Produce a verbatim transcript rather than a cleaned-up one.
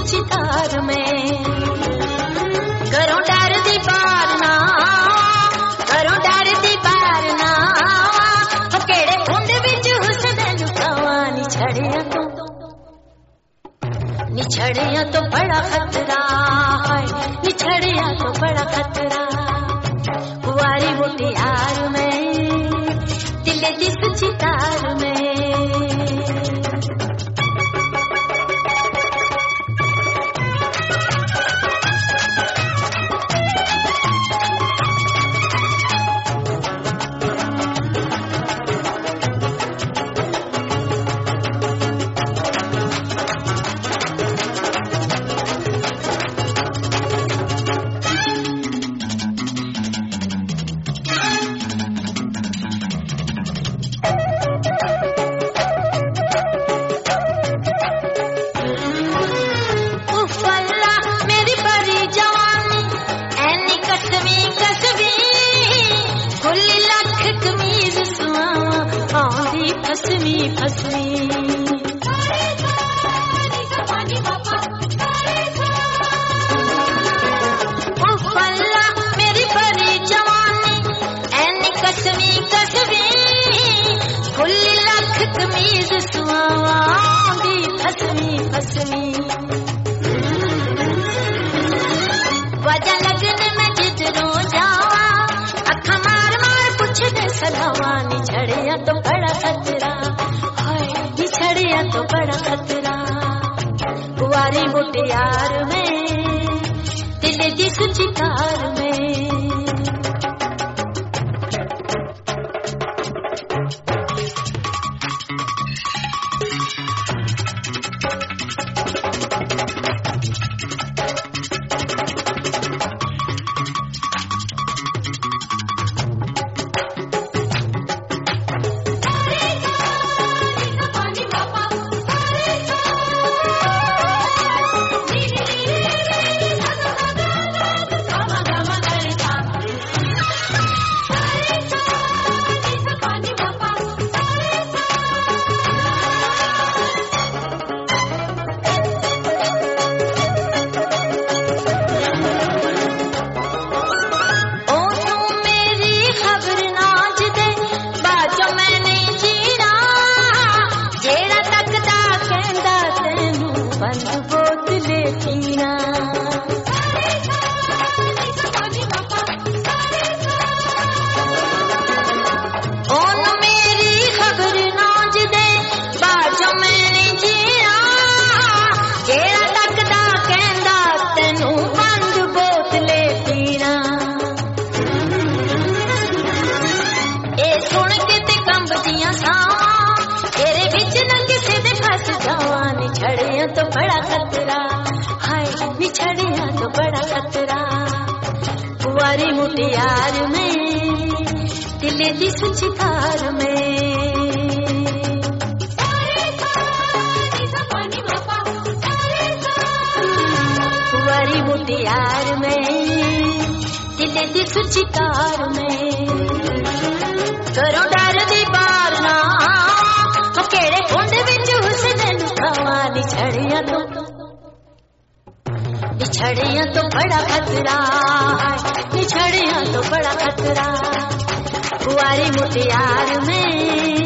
सुचितार में करो डर दी पार ना करो डर दी पार ना केड़े कुंड विच हुस्न लुकावा निछड़िया तो निछड़िया तो बड़ा खतरा है निछड़िया तो बड़ा खतरा कुंवारी मुटियार में दिल दी सुचितार में फसमी फसमी ओ फल्ला मेरी परी जवानी ऐनी कसमी कसमी खुली लख कमीज सुआवांदी फसमी फसमी वजह लगन में जिधरों जावा अखा मार मार पूछ दे सलावा निछड़िया तो बड़ा खतरा हाय निछड़िया तो बड़ा खतरा कुंवारी मुटियार में दिल दी सुचितार में निछड़िया तो बड़ा खतरा हाय निछड़िया तो बड़ा खतरा कुंवारी मुटियार में दिल दी सुचितार में कुंवारी मुटियार में दिल दी सुचितार में करो डर दी पार ना केड़े कुंड विच हुस्न लुकावा निछड़िया तो निछड़िया तो बड़ा खतरा निछड़िया तो बड़ा खतरा कुंवारी मुटियार में